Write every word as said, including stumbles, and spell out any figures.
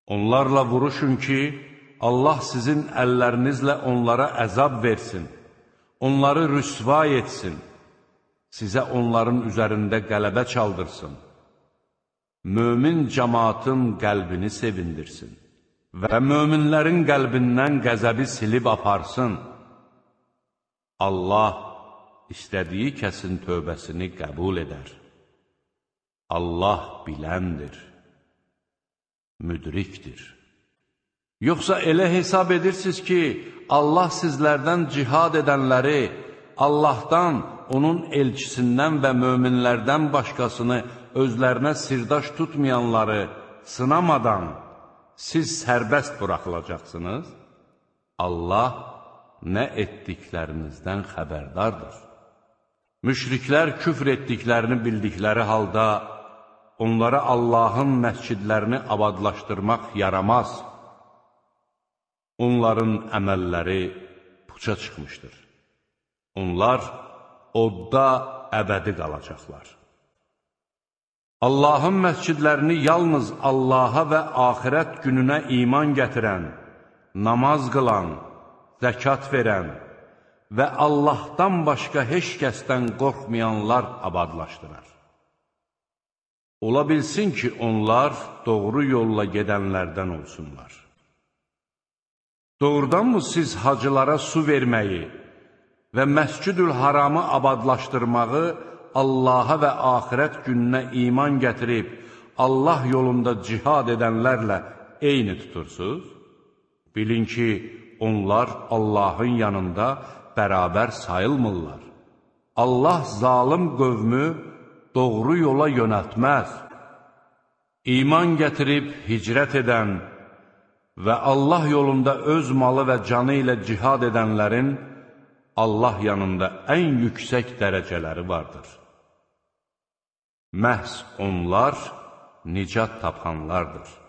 Onlarla vuruşun ki, Allah sizin əllərinizlə onlara əzab versin, onları rüsva etsin, sizə onların üzərində qələbə çaldırsın, mömin cəmaatın qəlbini sevindirsin və möminlərin qəlbindən qəzəbi silib aparsın. Allah istədiyi kəsin tövbəsini qəbul edər. Allah biləndir, müdrikdir. Yoxsa elə hesab edirsiniz ki, Allah sizlərdən cihad edənləri, Allahdan, onun elçisindən və möminlərdən başqasını özlərinə sirdaş tutmayanları sınamadan siz sərbəst buraxılacaqsınız? Allah nə etdiklərinizdən xəbərdardır. Müşriklər küfr etdiklərini bildikləri halda onlara Allahın məscidlərini abadlaşdırmaq yaramaz. Onların əməlləri puça çıxmışdır. Onlar odda əbədi qalacaqlar. Allahın məscidlərini yalnız Allaha və axirət gününə iman gətirən, namaz qılan, zəkat verən və Allahdan başqa heç kəsdən qorxmayanlar abadlaşdırar. Ola bilsin ki, onlar doğru yolla gedənlərdən olsunlar. Doğrudanmı siz hacılara su verməyi və Məscid-ül Haramı abadlaşdırmağı Allaha və axirət gününə iman gətirib, Allah yolunda cihad edənlərlə eyni tutursuz? Bilin ki, onlar Allahın yanında bərabər sayılmırlar. Allah zalım qövmü doğru yola yönəltməz. İman gətirib hicrət edən və Allah yolunda öz malı və canı ilə cihad edənlərin Allah yanında ən yüksək dərəcələri vardır. Məhz onlar nicat tapanlardır.